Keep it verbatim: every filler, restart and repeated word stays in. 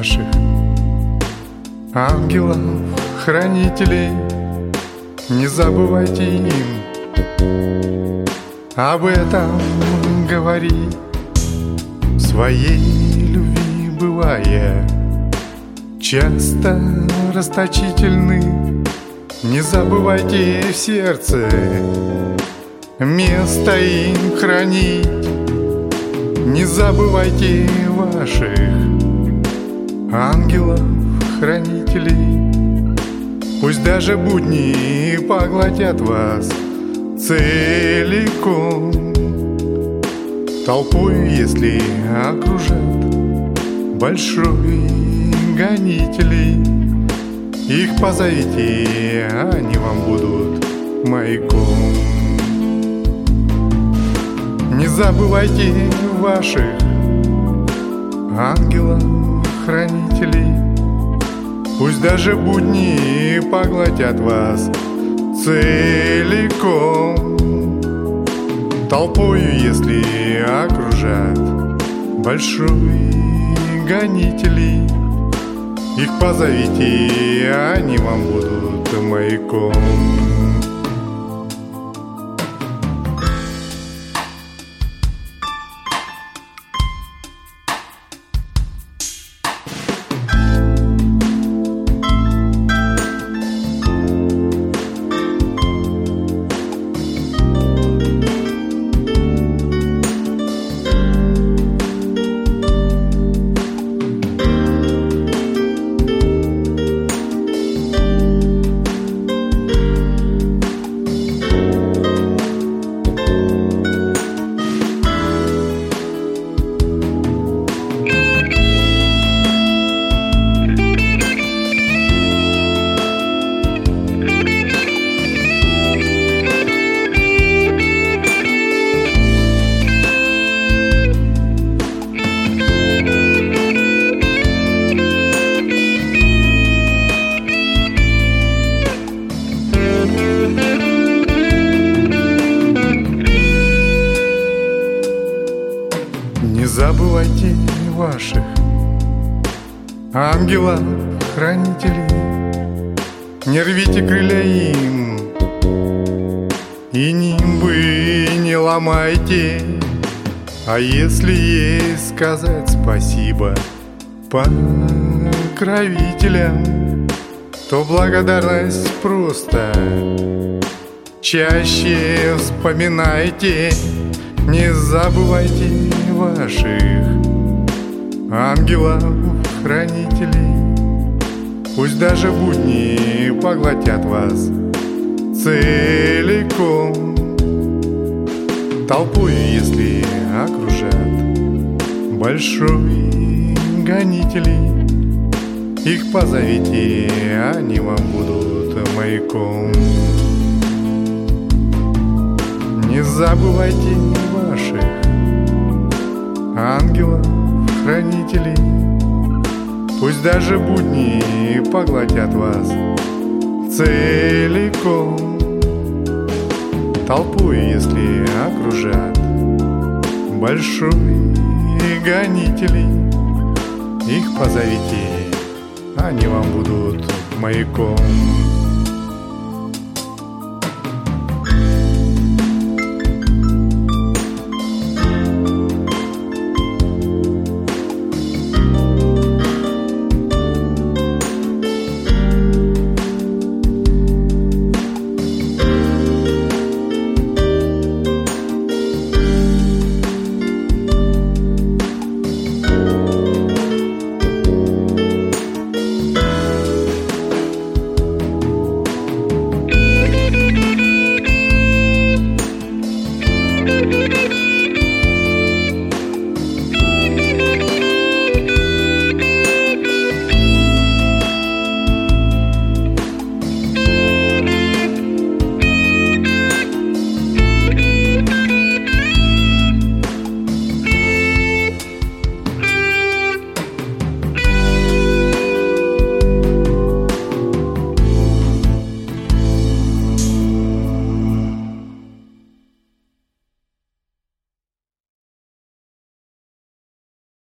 ваших ангелов, хранителей. Не забывайте им об этом говорить, в своей любви бывая часто расточительны. Не забывайте в сердце место им хранить. Не забывайте ваших ангелов-хранителей. Пусть даже будни поглотят вас целиком, толпой, если окружат большой гонителей. Их позовите, они вам будут маяком. Не забывайте ваших ангелов-хранителей. Пусть даже будни поглотят вас целиком, толпою, если окружат большой гонителей. Их позовите, они вам будут маяком. Не забывайте ваших ангелов-хранителей. Не рвите крылья им и нимбы не ломайте. А если ей сказать спасибо покровителям, то благодарность просто чаще вспоминайте. Не забывайте ваших ангелов-хранителей. Пусть даже будни поглотят вас целиком, толпой, если окружат большой гонителей. Их позовите, они вам будут маяком. Не забывайте ваших ангелов-хранителей. Пусть даже будни поглотят вас целиком, толпой, если окружат большой гонителей. Их позовите, они вам будут маяком.